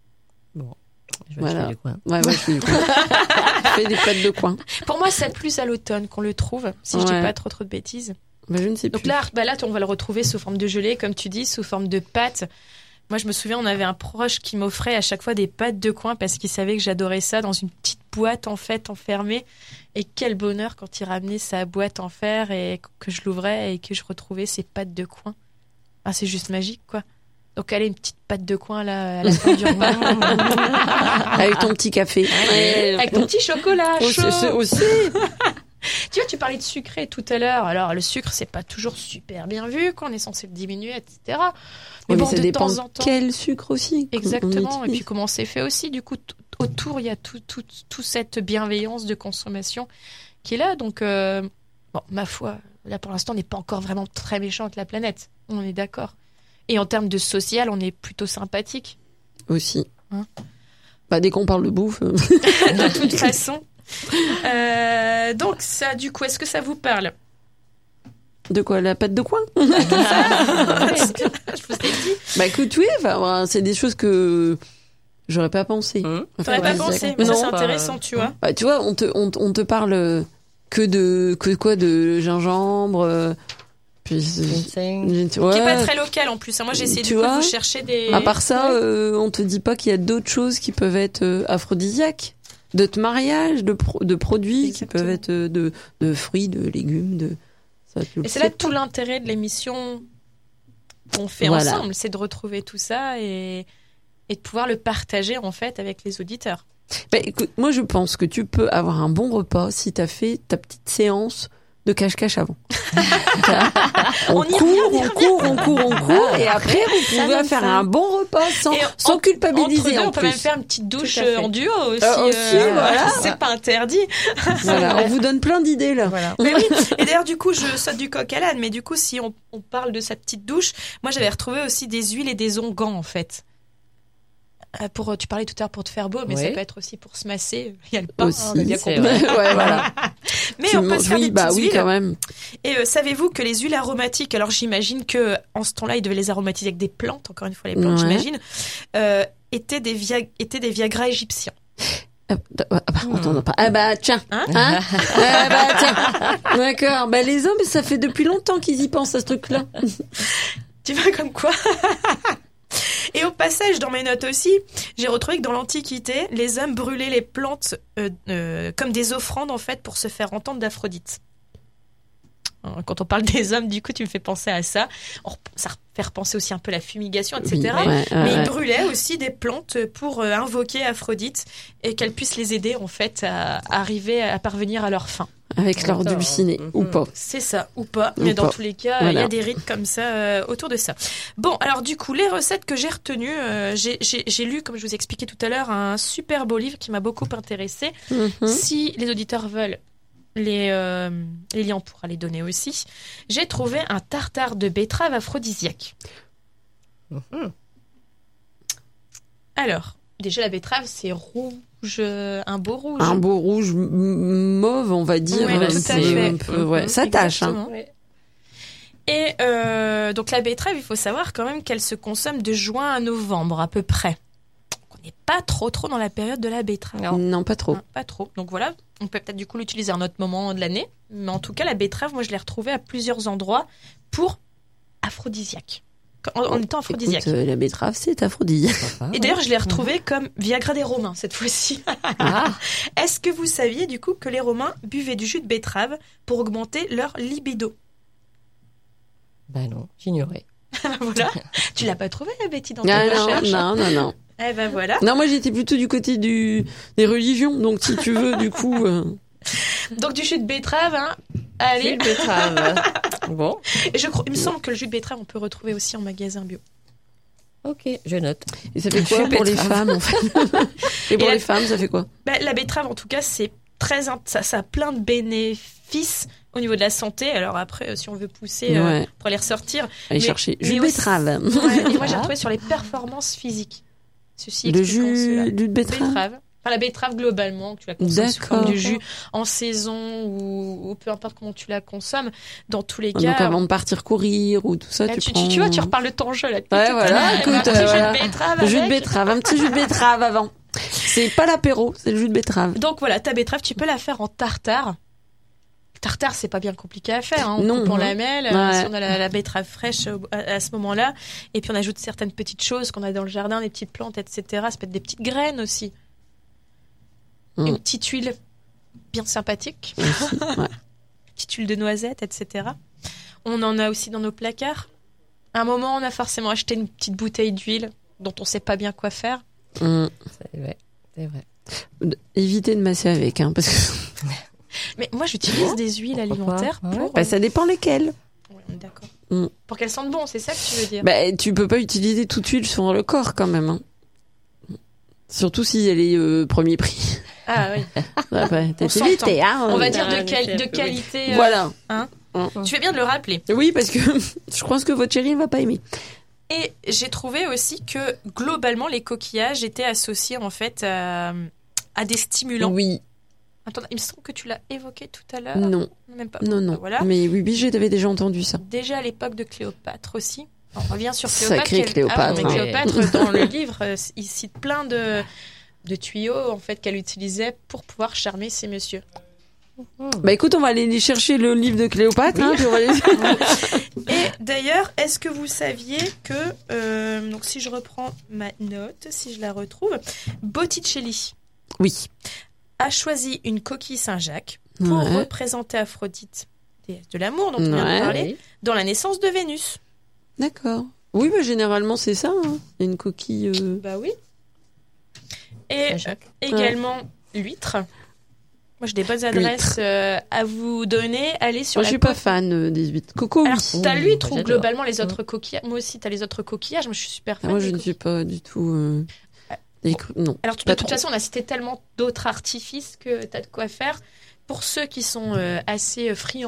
Je vais Voilà. acheter du coin. Ouais, je fais du coin. Je fais des pâtes de coin. Pour moi, c'est plus à l'automne qu'on le trouve, si je dis Ouais. pas trop de bêtises. Bah, je ne sais Donc plus. là, on va le retrouver sous forme de gelée, comme tu dis, sous forme de pâte. Moi, je me souviens, on avait un proche qui m'offrait à chaque fois des pâtes de coin parce qu'il savait que j'adorais ça dans une petite boîte en fait enfermée. Et quel bonheur quand il ramenait sa boîte en fer et que je l'ouvrais et que je retrouvais ces pâtes de coin. Ah, c'est juste magique, quoi. Donc, allez, une petite pâte de coin là, à la fin du repas. Avec ton petit café. Ouais. Avec ton petit chocolat chaud. Aussi. Tu vois, tu parlais de sucré tout à l'heure. Alors, le sucre, c'est pas toujours super bien vu, qu'on est censé le diminuer, etc. Mais Ouais, bon, ça de dépend temps en temps. quel sucre aussi. qu'on Exactement. Et utilise. puis, comment c'est fait aussi. Du coup, autour, il y a toute cette bienveillance de consommation qui est là. Donc, bon, ma foi, là, pour l'instant, on n'est pas encore vraiment très méchant avec la planète. On est d'accord. Et en termes de social, on est plutôt sympathique. Aussi. Hein Bah, dès qu'on parle de bouffe. De toute façon. Donc, ça, du coup, est-ce que ça vous parle? De quoi? La pâte de coin? Je vous ai dit. Bah, écoute, oui, enfin, c'est des choses que j'aurais pas pensé. T'aurais pas pensé, mais ça, c'est intéressant, tu vois. Bah, tu vois, on te parle que de gingembre, puis Ginseng. Qui est pas très local en plus. Moi, j'ai essayé Tu de vois, vous chercher des. à part ça, Ouais. on te dit pas qu'il y a d'autres choses qui peuvent être aphrodisiaques, d'autres mariages, de produits qui Exactement. peuvent être de fruits, de légumes, ça, tu le Et c'est sais là pas. tout l'intérêt de l'émission qu'on fait Voilà. ensemble, c'est de retrouver tout ça et de pouvoir le partager en fait avec les auditeurs. Bah, écoute, moi je pense que tu peux avoir un bon repas si t'as fait ta petite séance de cache-cache avant. On y revient, on court, et après vous ça pouvez donne faire faim. un bon repas sans Entre culpabiliser deux, en on peut plus. même faire une petite douche Tout à fait. en duo aussi. Voilà. C'est pas interdit. Voilà, on vous donne plein d'idées là. Voilà. Mais oui. Et d'ailleurs, du coup, je saute du coq à l'âne. Mais du coup, si on parle de sa petite douche, moi, j'avais retrouvé aussi des huiles et des onguents, en fait. Tu parlais tout à l'heure pour te faire beau, mais Oui. ça peut être aussi pour se masser. Il y a le pain, Aussi, on a bien c'est compris. vrai. Ouais, voilà. Mais Tu on peut manges- se faire oui, des bah petites oui, huiles. quand même. Et savez-vous que les huiles aromatiques, alors j'imagine que en ce temps-là, ils devaient les aromatiser avec des plantes, encore une fois les plantes, Ouais. j'imagine, étaient des Viagra égyptiens. Attends, pas. Ah bah tiens, Hein ah bah tiens. D'accord. Bah les hommes, ça fait depuis longtemps qu'ils y pensent à ce truc-là. Tu vois comme quoi. Et au passage, dans mes notes aussi, j'ai retrouvé que dans l'Antiquité, les hommes brûlaient les plantes comme des offrandes en fait pour se faire entendre d'Aphrodite. Quand on parle des hommes, du coup, tu me fais penser à ça. Ça fait repenser aussi un peu à la fumigation, etc. Oui, ouais, Mais ils ouais. brûlaient aussi des plantes pour invoquer Aphrodite et qu'elle puisse les aider en fait à arriver à parvenir à leur fin. Avec leur D'accord. dulciné ou pas. C'est ça, ou pas. Ou Mais dans pas. tous les cas, il y Voilà. a des rites comme ça autour de ça. Bon, alors du coup, les recettes que j'ai retenues, j'ai lu, comme je vous ai expliqué tout à l'heure, un super beau livre qui m'a beaucoup intéressée. Mhm. Si les auditeurs veulent, les liens, on pourra les donner aussi. J'ai trouvé un tartare de betterave aphrodisiaque. Mhm. Alors, déjà, la betterave, c'est rouge, un beau rouge. Un beau rouge mauve, on va dire. Ouais, tout à fait. Un peu, ouais. Ça tâche. Hein. Exactement. Et donc la betterave, il faut savoir quand même qu'elle se consomme de juin à novembre à peu près. Donc, on n'est pas trop dans la période de la betterave. Non. Non, pas trop. Hein, pas trop. Donc voilà, on peut peut-être du coup l'utiliser à un autre moment de l'année. Mais en tout cas, la betterave, moi je l'ai retrouvée à plusieurs endroits pour aphrodisiaque. En étant aphrodisiaque. Écoute, la betterave, c'est aphrodisiaque. Et d'ailleurs, je l'ai retrouvée comme Viagra des Romains cette fois-ci. Ah, Est-ce que vous saviez du coup que les Romains buvaient du jus de betterave pour augmenter leur libido? bah non, j'ignorais. Voilà. Tu l'as pas trouvé, Betty, dans Ah, tes non, recherches? non. Eh ben voilà. Non, moi j'étais plutôt du côté des religions, donc si tu veux, du coup. Donc du jus de betterave, hein. Jus Allez. de betterave. Bon, Et il me semble que le jus de betterave, on peut retrouver aussi en magasin bio. ok, je note. Et ça fait quoi Jus de pour les betterave. femmes, en fait? Et pour Et les la- femmes, ça fait quoi? Ben, la betterave, en tout cas, c'est ça a plein de bénéfices au niveau de la santé. Alors après, si on veut pousser Ouais. pour aller ressortir. Allez mais- chercher. mais Jus de aussi- betterave. Ouais, et moi, j'ai retrouvé sur les performances physiques. Ceci Le expliquant cela. jus de betterave. Enfin, la betterave globalement, que tu la consommes sous forme D'accord. de jus en saison ou peu importe comment tu la consommes, dans tous les Donc cas. avant de partir courir ou tout ça, Là, tu tu prends. vois, tu reparles de ton jeu là. Ouais, voilà, écoute, un petit jus voilà. de betterave Jus de avec. betterave, un petit jus de betterave avant. C'est pas l'apéro, c'est le jus de betterave. Donc voilà, ta betterave, tu peux la faire en tartare. Tartare, c'est pas bien compliqué à faire. Hein. On Non. coupe en lamelles, Ouais. si on a la betterave fraîche à ce moment-là, et puis on ajoute certaines petites choses qu'on a dans le jardin, des petites plantes, etc. Ça peut être des petites graines aussi. Mm. Une petite huile bien sympathique, Aussi, ouais. petite huile de noisette, etc. On en a aussi dans nos placards. À un moment, on a forcément acheté une petite bouteille d'huile dont on sait pas bien quoi faire. Mm. C'est vrai, c'est vrai. Évitez de masser avec, hein, parce que Mais moi, j'utilise des huiles Pourquoi alimentaires pas Ouais. pour... bah, ça dépend lesquelles. Ouais, on est d'accord. Mm. Pour qu'elles sentent bon, c'est ça que tu veux dire. Bah, tu peux pas utiliser toute huile sur le corps quand même. Hein. Surtout si elle est premier prix. Ah oui. Ah, bah, t'as On s'entend. évité, hein. On va dire Ah, de, mais de c'est- qualité. Voilà. Tu fais bien de le rappeler. Oui, parce que je pense que votre chérie va pas aimer. Et j'ai trouvé aussi que globalement, les coquillages étaient associés en fait à des stimulants. Oui, Attends, il me semble que tu l'as évoqué tout à l'heure. non, Même pas. non. Voilà. Mais oui, j'avais déjà entendu ça. Déjà à l'époque de Cléopâtre aussi. On revient sur Sacrée Cléopâtre. Cléopâtre, Ah, mais hein. Cléopâtre, dans le livre, il cite plein de tuyaux en fait qu'elle utilisait pour pouvoir charmer ces messieurs. Bah écoute, on va aller chercher le livre de Cléopâtre. Hein, puis on va aller- Et d'ailleurs, est-ce que vous saviez que, donc si je reprends ma note, si je la retrouve, Botticelli Oui. a choisi une coquille Saint-Jacques pour Ouais. représenter Aphrodite, déesse de l'amour dont on vient Ouais. de parler, dans la naissance de Vénus. D'accord. Oui, bah généralement c'est ça. Hein. Il y a une coquille. Bah oui. Et Saint-Jacques. également l'huître. Moi, j'ai des bonnes adresses à vous donner. Allez sur Moi, la je suis pas fan des huîtres. Coco, Alors, oui. t'as l'huître ou j'adore. globalement les autres coquillages. Moi aussi, t'as les autres coquillages. Moi, je suis super Ah, fan. moi, des je ne suis pas du tout. Non. Alors, de Pas toute trop. façon, on a cité tellement d'autres artifices que tu as de quoi faire. Pour ceux qui sont assez friands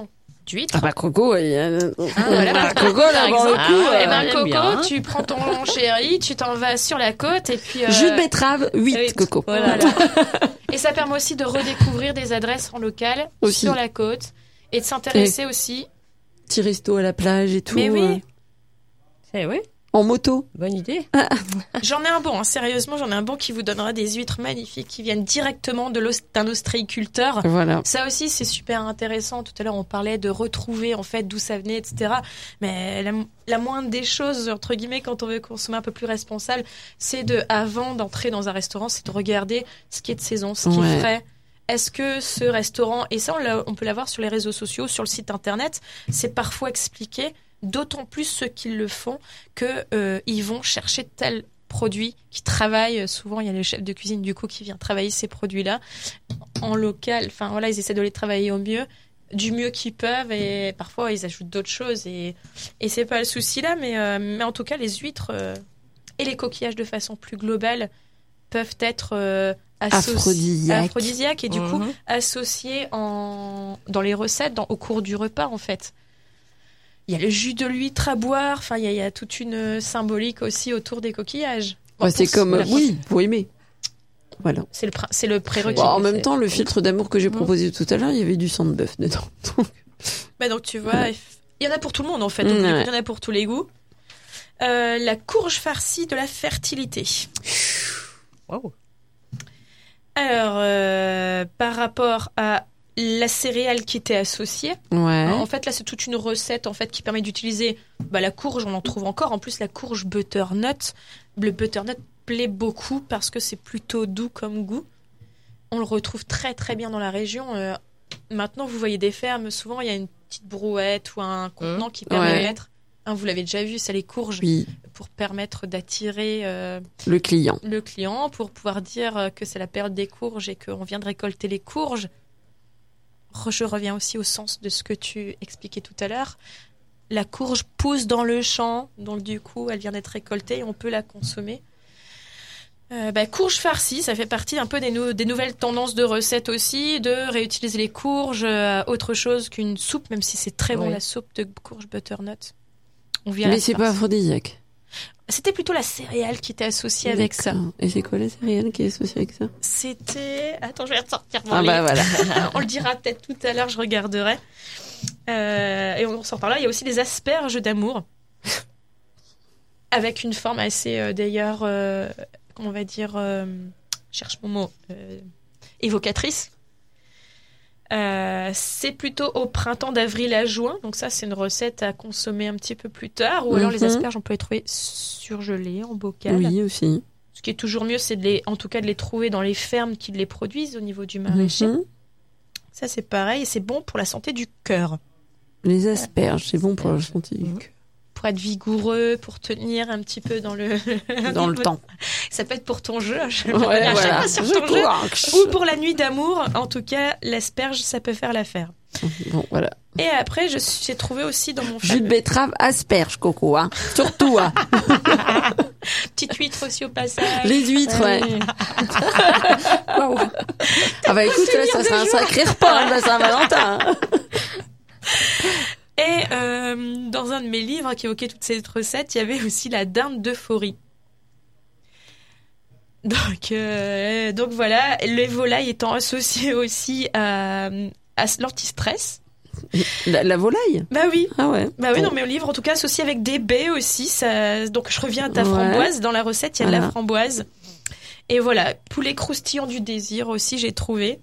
d'huîtres. Ah bah Coco, il y a... voilà. Coco là pour le coup. Ah, Eh ben, j'aime Coco, bien. tu prends ton chéri, tu t'en vas sur la côte et puis. Jus de betterave, 8 huit. Coco. Voilà. Et ça permet aussi de redécouvrir des adresses en local Aussi. sur la côte et de s'intéresser aussi. Petit resto à la plage et tout. Mais oui. Oui, En moto. bonne idée. J'en ai un bon, hein, sérieusement, j'en ai un bon qui vous donnera des huîtres magnifiques qui viennent directement d'un ostréiculteur. Voilà. Ça aussi, c'est super intéressant. Tout à l'heure, on parlait de retrouver en fait d'où ça venait, etc. Mais la moindre des choses, entre guillemets, quand on veut consommer un peu plus responsable, c'est avant d'entrer dans un restaurant, c'est de regarder ce qui est de saison, ce qui est frais. Est-ce que ce restaurant, et ça on peut l'avoir sur les réseaux sociaux, sur le site internet, c'est parfois expliqué, d'autant plus ceux qui le font, que ils vont chercher tel produit qui travaillent. Souvent, il y a le chef de cuisine du coup qui vient travailler ces produits-là en local. Enfin voilà, ils essaient de les travailler au mieux, du mieux qu'ils peuvent, et parfois ils ajoutent d'autres choses. Et c'est pas le souci là, mais en tout cas, les huîtres et les coquillages de façon plus globale peuvent être aphrodisiaques et du coup associés dans les recettes, au cours du repas en fait. Il y a le jus de l'huître à boire, enfin il y a toute une symbolique aussi autour des coquillages. Ouais, c'est comme oui, pour aimer. Voilà. C'est le prérequis. Bon, en même temps, le filtre d'amour que j'ai proposé tout à l'heure, il y avait du sang de bœuf dedans. Donc tu vois, il y en a pour tout le monde en fait. Donc, il y en a pour tous les goûts. La courge farcie de la fertilité. Wow. Alors, par rapport à la céréale qui était associée, en fait là c'est toute une recette en fait qui permet d'utiliser la courge, on en trouve encore. En plus la courge butternut, le butternut plaît beaucoup parce que c'est plutôt doux comme goût. On le retrouve très très bien dans la région. Maintenant vous voyez des fermes, souvent il y a une petite brouette ou un contenant qui permet de mettre. Vous l'avez déjà vu, c'est les courges pour permettre d'attirer le client, pour pouvoir dire que c'est la période des courges et qu'on vient de récolter les courges. Je reviens aussi au sens de ce que tu expliquais tout à l'heure. La courge pousse dans le champ, donc du coup elle vient d'être récoltée et on peut la consommer. Courge farcie, ça fait partie un peu des nouvelles tendances de recettes aussi, de réutiliser les courges autre chose qu'une soupe, même si c'est très bon la soupe de courge butternut. Mais c'est pas aphrodisiaque. C'était plutôt la céréale qui était associée avec ça. Et c'est quoi la céréale qui est associée avec ça? C'était... Attends, je vais ressortir mon livre. Voilà. On le dira peut-être tout à l'heure, je regarderai. Et on sort par là. Il y a aussi des asperges d'amour. Avec une forme assez, d'ailleurs, comment on va dire... cherche mon mot. Évocatrice. C'est plutôt au printemps, d'avril à juin. Donc ça, c'est une recette à consommer un petit peu plus tard. Ou alors les asperges, on peut les trouver surgelées en bocal. Oui, aussi. Ce qui est toujours mieux, c'est de les trouver dans les fermes qui les produisent au niveau du maraîcher. Ça, c'est pareil. Et c'est bon pour la santé du cœur. Les asperges, c'est bon pour la santé du cœur. Pour être vigoureux, pour tenir un petit peu dans le temps. Ça peut être pour ton jeu. Voilà. Sur ton jeu. Ou pour la nuit d'amour. En tout cas, l'asperge, ça peut faire l'affaire. Bon, voilà. Et après, j'ai trouvé aussi dans mon jus de betterave, asperge, Coco, hein. Surtout, hein. Petite huître aussi au passage. Les huîtres, Waouh. Ah écoute, là, ça sera un sacré repas, la Saint-Valentin. Et dans un de mes livres qui évoquait toutes ces recettes, il y avait aussi la dinde d'euphorie. Donc voilà, les volailles étant associées aussi à l'antistress. La volaille? Bah oui. Ah ouais. Bah oui, non, mais au livre, en tout cas, associé avec des baies aussi. Donc je reviens à ta framboise. Dans la recette, il y a de la framboise. Et voilà, poulet croustillant du désir aussi, j'ai trouvé.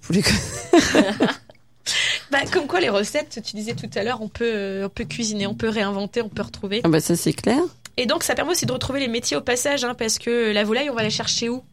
Comme quoi les recettes, tu disais tout à l'heure, on peut cuisiner, on peut réinventer, on peut retrouver. Ah ça c'est clair. Et donc ça permet aussi de retrouver les métiers au passage, parce que la volaille, on va la chercher où?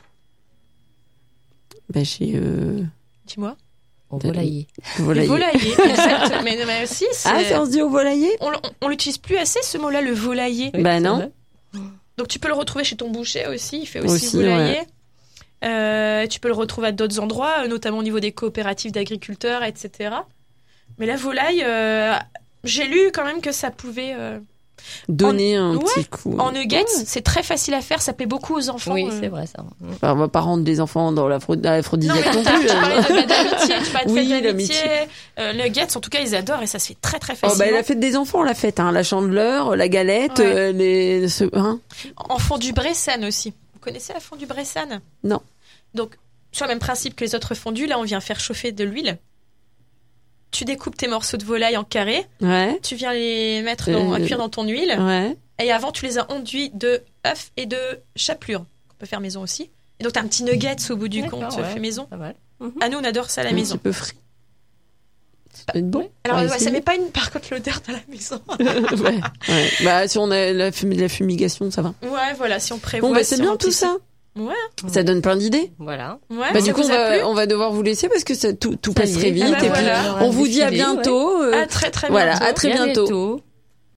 Chez... Dis-moi. Au volailler. Les volaillers, exact. mais aussi, ça on se dit au volailler? On l'utilise plus assez ce mot-là, le volailler. Oui, non. Donc tu peux le retrouver chez ton boucher aussi, il fait aussi volailler. Ouais. Tu peux le retrouver à d'autres endroits, notamment au niveau des coopératives d'agriculteurs, etc. Mais la volaille, j'ai lu quand même que ça pouvait Donner un ouais, petit coup. En nuggets, c'est très facile à faire, ça plaît beaucoup aux enfants. Oui, c'est vrai ça. Enfin, on va pas rendre les enfants dans Non, l'aphrodisiaque mais non plus. tu parlais d'amitié, tu parlais de Oui, fête l'amitié. d'amitié. Nuggets, en tout cas, ils adorent et ça se fait très très Oh, bah, facilement. la fête des enfants, on l'a faite, hein. La chandeleur, la galette, Ouais. hein. En fondue Bressane aussi. Vous connaissez la fondue Bressane? Non. Donc, sur le même principe que les autres fondues, là, on vient faire chauffer de l'huile. Tu découpes tes morceaux de volaille en carrés, Ouais. tu viens les mettre à cuire dans ton huile, Ouais. et avant, tu les as enduits de œufs et de chapelure, qu'on peut faire maison aussi. Et donc, t'as un petit nuggets au bout du D'accord, compte, ouais. fait maison. Pas mal. Ah, nous, on adore ça à la Un maison. petit peu frit. Ça peut être bon. Alors, On va ouais, ça essayer. met pas par contre l'odeur dans la maison. Ouais. Ouais. Bah, si on a la fumigation, ça va. Ouais, voilà, si on prévoit. Bon, bah, c'est si bien on tout anticipe. ça. Ouais. Ça donne plein d'idées. Voilà. Ouais, Bah, ça du coup, vous a plu on va devoir vous laisser parce que tout Ça passe y est. très vite. Ah bah et puis, voilà. on vous dit à bientôt. À très très Voilà, bientôt. à très bientôt.